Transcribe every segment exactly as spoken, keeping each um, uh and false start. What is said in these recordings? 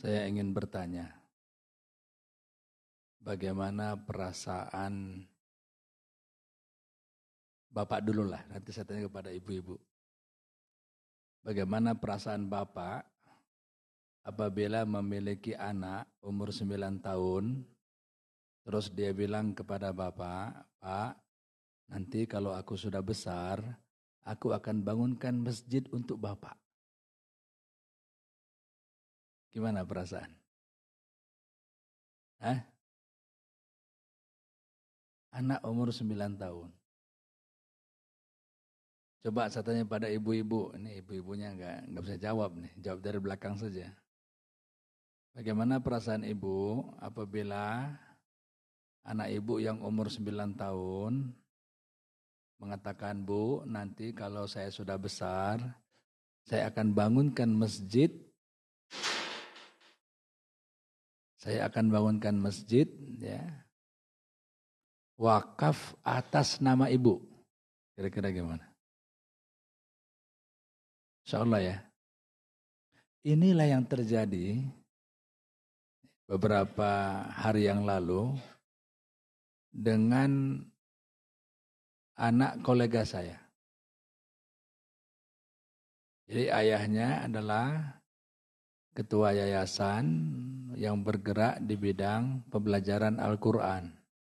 Saya ingin bertanya, bagaimana perasaan Bapak dulu lah, nanti saya tanya kepada ibu-ibu. Bagaimana perasaan Bapak apabila memiliki anak umur sembilan tahun, terus dia bilang kepada Bapak, Pak, nanti kalau aku sudah besar, aku akan bangunkan masjid untuk Bapak. Gimana perasaan? Hah? Anak umur sembilan tahun. Coba saya tanya pada ibu-ibu, ini ibu-ibunya enggak, enggak bisa jawab nih, jawab dari belakang saja. Bagaimana perasaan ibu apabila anak ibu yang umur sembilan tahun mengatakan, Bu, nanti kalau saya sudah besar, saya akan bangunkan masjid, saya akan bangunkan masjid, ya, wakaf atas nama ibu. Kira-kira gimana? Insya Allah ya. Inilah yang terjadi beberapa hari yang lalu dengan anak kolega saya. Jadi ayahnya adalah ketua yayasan yang bergerak di bidang pembelajaran Al-Quran.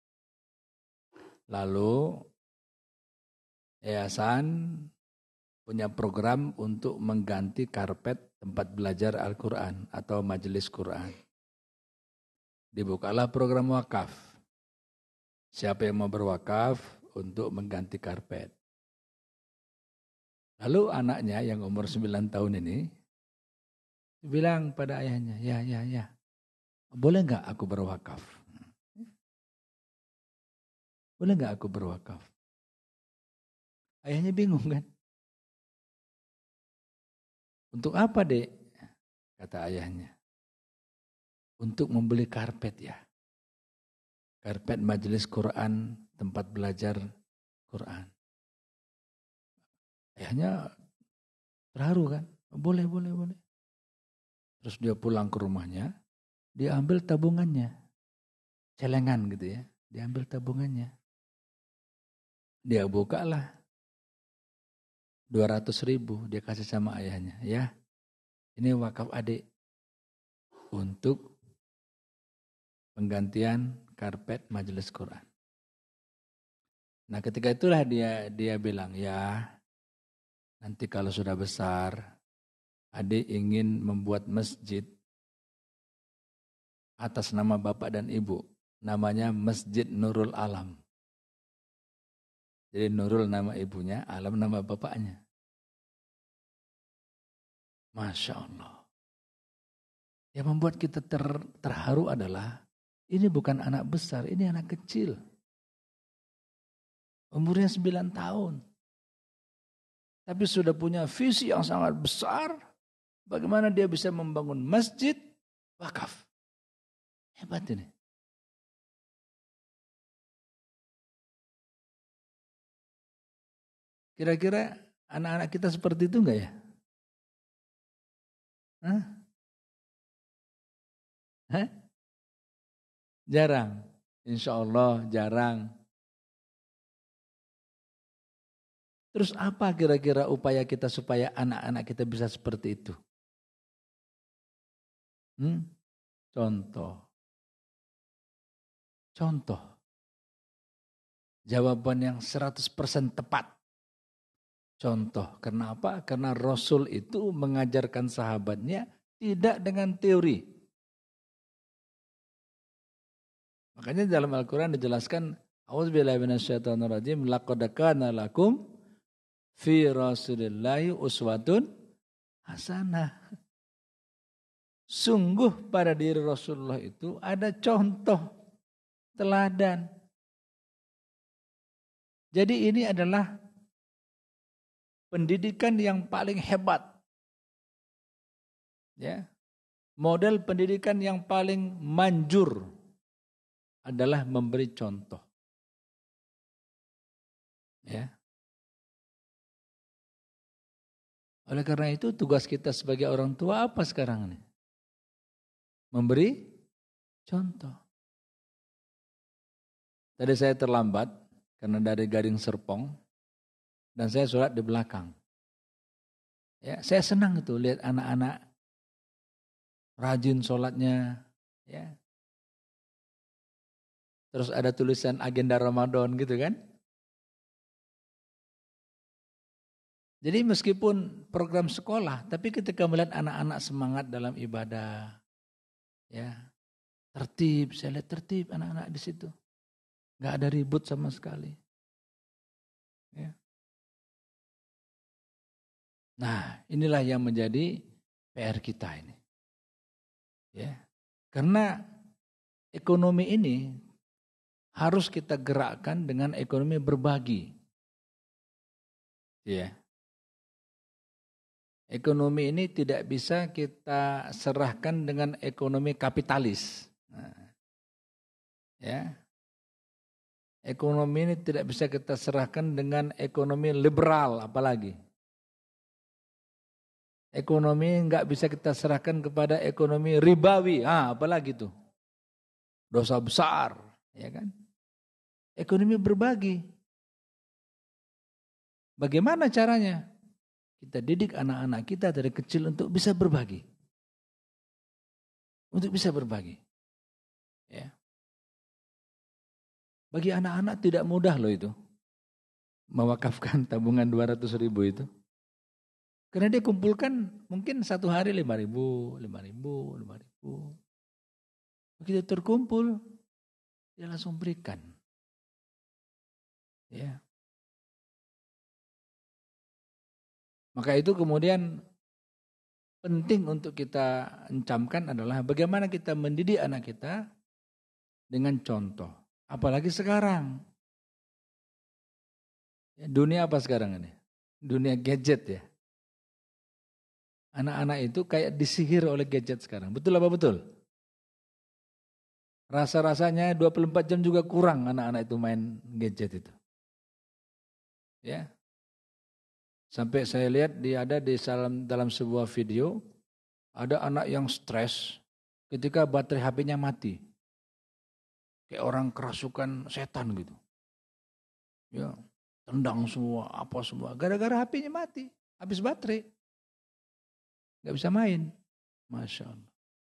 Lalu yayasan punya program untuk mengganti karpet tempat belajar Al-Quran atau majelis Quran. Dibukalah program wakaf. Siapa yang mau berwakaf untuk mengganti karpet. Lalu anaknya yang umur sembilan tahun ini bilang pada ayahnya, ya, ya, ya, boleh nggak aku berwakaf? Boleh nggak aku berwakaf? Ayahnya bingung kan? Untuk apa, Dek? Kata ayahnya. Untuk membeli karpet ya. Karpet majelis Quran, tempat belajar Quran. Ayahnya terharu kan? Boleh, boleh, boleh. Terus dia pulang ke rumahnya, dia ambil tabungannya. Celengan gitu ya. Dia ambil tabungannya. Dia bukalah. dua ratus ribu dia kasih sama ayahnya. Ya, ini wakaf adik. Untuk penggantian karpet majelis Quran. Nah ketika itulah dia dia bilang, ya nanti kalau sudah besar, adik ingin membuat masjid atas nama bapak dan ibu. Namanya Masjid Nurul Alam. Jadi Nurul nama ibunya, Alam nama bapaknya. Masya Allah. Yang membuat kita ter, terharu adalah, ini bukan anak besar, ini anak kecil. Umurnya sembilan tahun. Tapi sudah punya visi yang sangat besar. Bagaimana dia bisa membangun masjid wakaf. Hebat ini. Kira-kira anak-anak kita seperti itu enggak ya? Hah? Hah? Jarang. Insya Allah jarang. Terus apa kira-kira upaya kita supaya anak-anak kita bisa seperti itu? Hmm? Contoh. Contoh. Jawaban yang seratus persen tepat. Contoh. Kenapa? Karena Rasul itu mengajarkan sahabatnya tidak dengan teori. Makanya dalam Al-Quran dijelaskan, A'udzubillahi minasyaitonirrajim, laqad kana lakum fi Rasulillahi uswatun hasanah. Sungguh pada diri Rasulullah itu ada contoh teladan. Jadi ini adalah pendidikan yang paling hebat. Ya. Model pendidikan yang paling manjur adalah memberi contoh. Ya. Oleh karena itu tugas kita sebagai orang tua apa sekarang ini? memberi contoh. Tadi saya terlambat karena dari Gading Serpong dan saya sholat di belakang. Ya, saya senang itu lihat anak-anak rajin sholatnya, ya. Terus ada tulisan agenda Ramadan gitu kan. Jadi meskipun program sekolah, tapi ketika melihat anak-anak semangat dalam ibadah, ya tertib, saya lihat tertib anak-anak di situ, nggak ada ribut sama sekali. Ya. Nah, inilah yang menjadi P R kita ini, ya, karena ekonomi ini harus kita gerakkan dengan ekonomi berbagi. Ya. Ekonomi ini tidak bisa kita serahkan dengan ekonomi kapitalis. Nah, ya. Ekonomi ini tidak bisa kita serahkan dengan ekonomi liberal apalagi. Ekonomi enggak bisa kita serahkan kepada ekonomi ribawi. Ah, apalagi tuh. Dosa besar, ya kan? Ekonomi berbagi. Bagaimana caranya? Kita didik anak-anak kita dari kecil untuk bisa berbagi. Untuk bisa berbagi. Ya. Bagi anak-anak tidak mudah loh itu. Mewakafkan tabungan dua ratus ribu itu. Karena dia kumpulkan mungkin satu hari lima ribu, lima ribu, lima ribu. Begitu terkumpul, dia langsung berikan. Ya. Maka itu kemudian penting untuk kita encamkan adalah bagaimana kita mendidik anak kita dengan contoh. Apalagi sekarang. Dunia apa sekarang ini? Dunia gadget ya. Anak-anak itu kayak disihir oleh gadget sekarang. Betul apa betul? Rasa-rasanya dua puluh empat jam juga kurang anak-anak itu main gadget itu. Ya. Sampai saya lihat dia ada di dalam, dalam sebuah video, ada anak yang stres ketika baterai H P-nya mati. Kayak orang kerasukan setan gitu. Ya, tendang semua, apa semua. Gara-gara H P-nya mati, habis baterai. Gak bisa main. Masya Allah.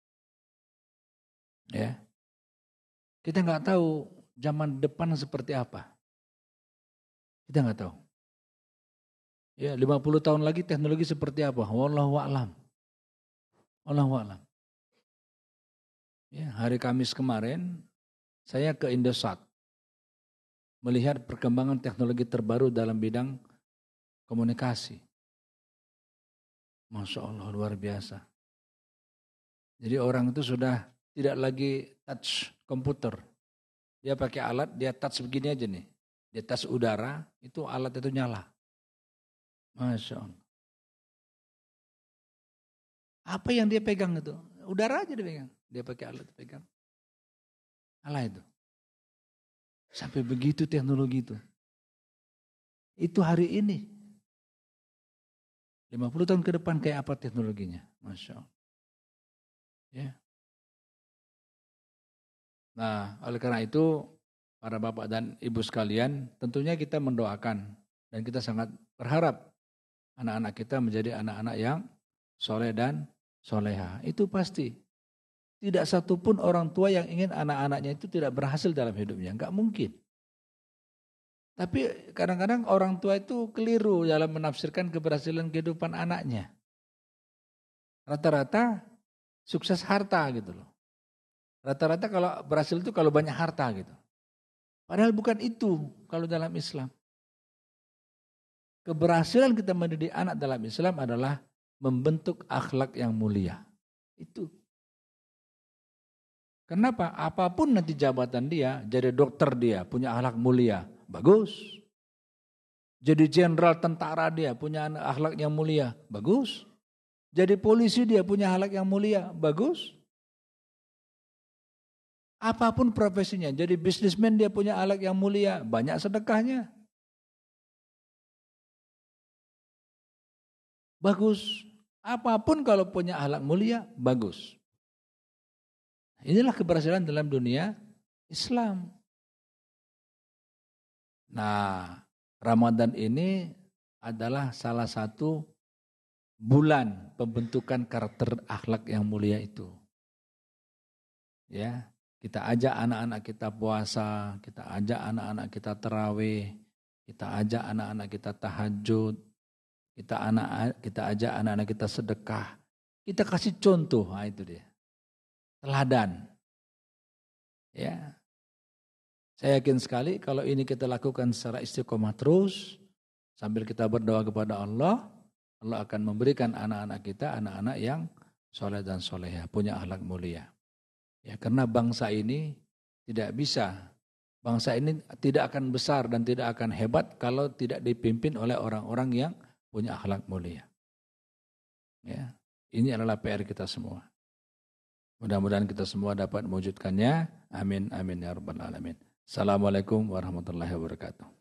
Ya. Kita gak tahu zaman depan seperti apa. Kita gak tahu. Ya, lima puluh tahun lagi teknologi seperti apa? Wallahu a'lam. Wallahu a'lam. Ya, hari Kamis kemarin saya ke Indosat melihat perkembangan teknologi terbaru dalam bidang komunikasi. Masya Allah, luar biasa. Jadi orang itu sudah tidak lagi touch komputer. Dia pakai alat, dia touch begini aja nih. Dia touch udara, itu alat itu nyala. Masya Allah. Apa yang dia pegang itu? Udara aja dia pegang. Dia pakai alat pegang. Alah itu. Sampai begitu teknologi itu. Itu hari ini. lima puluh tahun ke depan kayak apa teknologinya? Masya Allah. Ya. Nah, oleh karena itu, para bapak dan ibu sekalian, tentunya kita mendoakan. Dan kita sangat berharap anak-anak kita menjadi anak-anak yang soleh dan soleha. Itu pasti. Tidak satupun orang tua yang ingin anak-anaknya itu tidak berhasil dalam hidupnya. Enggak mungkin. Tapi kadang-kadang orang tua itu keliru dalam menafsirkan keberhasilan kehidupan anaknya. Rata-rata sukses harta gitu loh. Rata-rata kalau berhasil itu kalau banyak harta gitu. Padahal bukan itu kalau dalam Islam. Keberhasilan kita mendidik anak dalam Islam adalah membentuk akhlak yang mulia. Itu. Kenapa? Apapun nanti jabatan dia, jadi dokter dia, punya akhlak mulia. Bagus. Jadi jenderal tentara dia, punya akhlak yang mulia. Bagus. Jadi polisi dia punya akhlak yang mulia. Bagus. Apapun profesinya, jadi bisnismen dia punya akhlak yang mulia. Banyak sedekahnya. Bagus. Apapun kalau punya akhlak mulia, bagus. inilah keberhasilan dalam dunia Islam. Nah, Ramadan ini adalah salah satu bulan pembentukan karakter akhlak yang mulia itu. Ya, kita ajak anak-anak kita puasa, kita ajak anak-anak kita tarawih, kita ajak anak-anak kita tahajud, kita anak kita ajak anak-anak kita sedekah. Kita kasih contoh, nah itu dia. Teladan. Ya. Saya yakin sekali kalau ini kita lakukan secara istiqomah terus, sambil kita berdoa kepada Allah, Allah akan memberikan anak-anak kita, anak-anak yang soleh dan solehah, punya akhlak mulia. Ya, karena bangsa ini tidak bisa, bangsa ini tidak akan besar dan tidak akan hebat kalau tidak dipimpin oleh orang-orang yang punya akhlak mulia. Ya, ini adalah P R kita semua. Mudah-mudahan kita semua dapat mewujudkannya. Amin, amin ya rabbal alamin. Assalamualaikum warahmatullahi wabarakatuh.